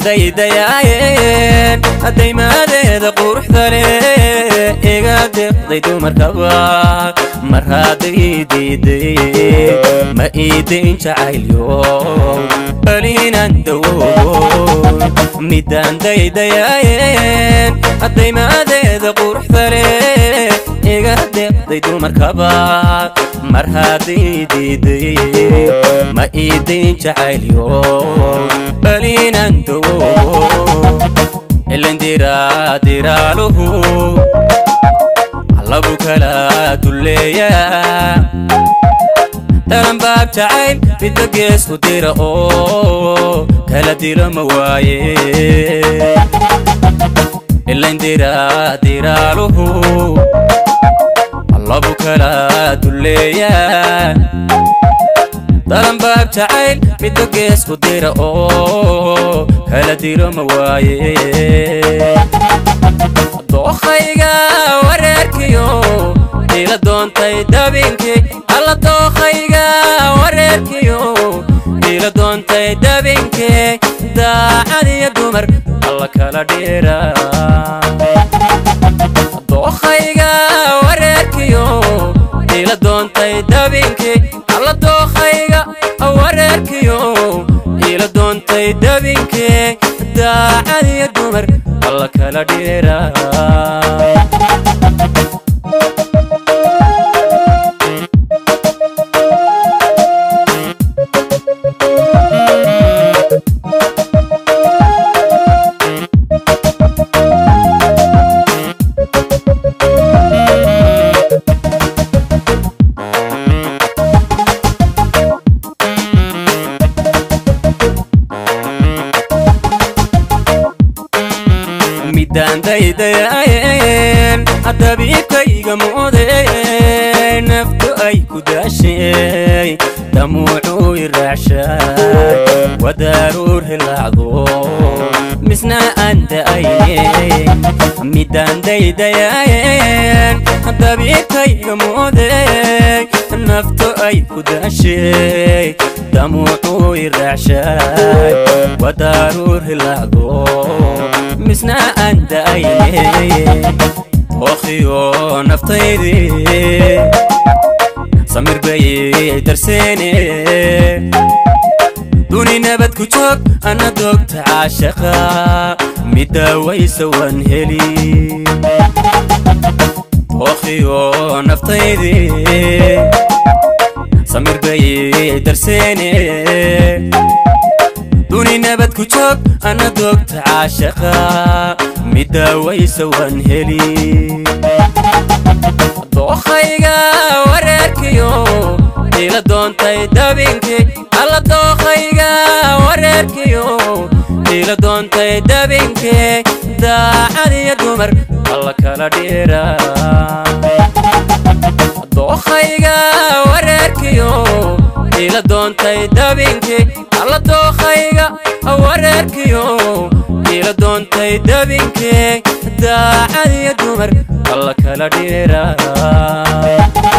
daydaayeen adaymadeeda quruxda leh iga deeqday dumarkaba mar hadday diiday ma iidayn jacaylyo baliinan dawoon midaan daydaayeen adaymadeeda quruxda leh iga deeqday dumarkaba mar hadday diiday ma iidayn jacaylyo baliinan dawoon ilan diraaluhu allabu kala duleeyaa dalan baab jacayl midba gees u dira oo kala dilo ma waaye ilan diraaluhu allabu kala duleeyaa dalan baab jacayl midba gees u dira oo kala dilo ma waaye dookhayga wareerkiyo ila doontay dabinkii alla dookhayga wareerkiyo ila doontay dabinkii daacad iyo dumar alla kala dheeraa dookhayga wareerkiyo ila doontay dabinkii alla dookhayga wareerkiyo ila doontay dabinkii daacad iyo dumar alla kala dheeraa midaan daydaayeen adabiibkayga moodeen naftu ay ku daashay damuucuu iraacshay wadaaruur hilaacdo misna aan da'ayne midaan daydaayeen adabiibkayga moodeen naftu ay ku daashay damuucuu iraacshay wadaaruur hilaacdo misna aan da'ayne ookhiyo naftaydii samir bay darseene duni nabad ku joog ana doogta caashaqa midda waysa waan heli ookhiyo naftaydii samir bay darseene duni nabad ku joog ana doogta caashaqa midda waysa waan heli dookhayga wareerkiyo ila doontay dabinkii alla dookhayga wareerkiyo ila doontay dabinkii daacad iyo dumar alla kala dheeraa dookhayga wareerkiyo ila doontay dabinkii alla dookhayga wareerkiyo ila doontay dabinkii daacad iyo dumar alla kala dheeraa